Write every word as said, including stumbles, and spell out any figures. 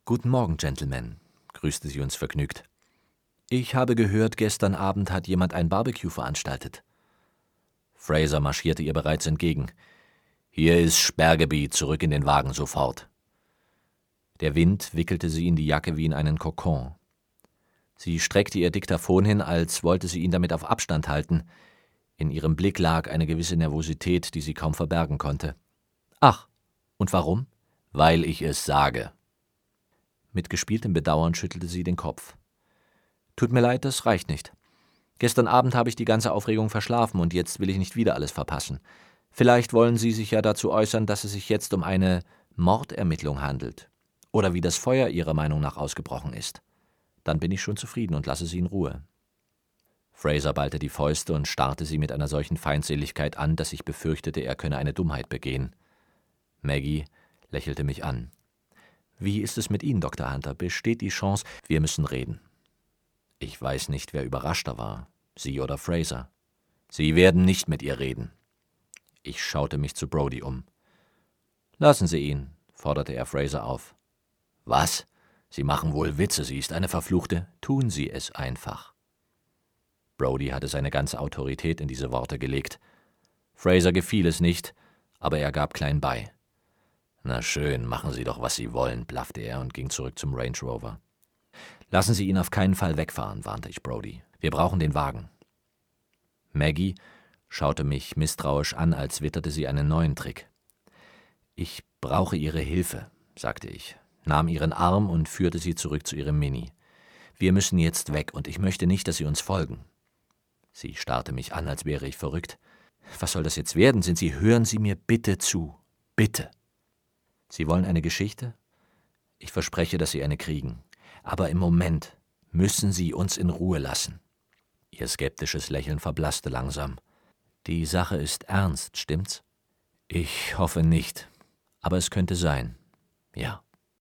»Guten Morgen, Gentlemen«, grüßte sie uns vergnügt. »Ich habe gehört, gestern Abend hat jemand ein Barbecue veranstaltet.« Fraser marschierte ihr bereits entgegen. »Hier ist Sperrgebiet, zurück in den Wagen sofort.« Der Wind wickelte sie in die Jacke wie in einen Kokon. Sie streckte ihr Diktaphon hin, als wollte sie ihn damit auf Abstand halten. In ihrem Blick lag eine gewisse Nervosität, die sie kaum verbergen konnte. »Ach, und warum?« »Weil ich es sage.« Mit gespieltem Bedauern schüttelte sie den Kopf. »Tut mir leid, das reicht nicht. Gestern Abend habe ich die ganze Aufregung verschlafen und jetzt will ich nicht wieder alles verpassen. Vielleicht wollen Sie sich ja dazu äußern, dass es sich jetzt um eine Mordermittlung handelt oder wie das Feuer Ihrer Meinung nach ausgebrochen ist. Dann bin ich schon zufrieden und lasse Sie in Ruhe.« Fraser ballte die Fäuste und starrte sie mit einer solchen Feindseligkeit an, dass ich befürchtete, er könne eine Dummheit begehen. Maggie lächelte mich an. »Wie ist es mit Ihnen, Doktor Hunter? Besteht die Chance, wir müssen reden?« Ich weiß nicht, wer überraschter war, Sie oder Fraser. »Sie werden nicht mit ihr reden.« Ich schaute mich zu Brody um. »Lassen Sie ihn«, forderte er Fraser auf. »Was? Sie machen wohl Witze, sie ist eine Verfluchte. Tun Sie es einfach.« Brody hatte seine ganze Autorität in diese Worte gelegt. Fraser gefiel es nicht, aber er gab klein bei. »Na schön, machen Sie doch, was Sie wollen«, blaffte er und ging zurück zum Range Rover. »Lassen Sie ihn auf keinen Fall wegfahren«, warnte ich Brody. »Wir brauchen den Wagen.« Maggie schaute mich misstrauisch an, als witterte sie einen neuen Trick. »Ich brauche Ihre Hilfe«, sagte ich, nahm ihren Arm und führte sie zurück zu ihrem Mini. »Wir müssen jetzt weg, und ich möchte nicht, dass Sie uns folgen.« Sie starrte mich an, als wäre ich verrückt. »Was soll das jetzt werden? Sind Sie, hören Sie mir bitte zu. Bitte. Sie wollen eine Geschichte? Ich verspreche, dass Sie eine kriegen. Aber im Moment müssen Sie uns in Ruhe lassen.« Ihr skeptisches Lächeln verblasste langsam. »Die Sache ist ernst, stimmt's?« »Ich hoffe nicht. Aber es könnte sein. Ja.«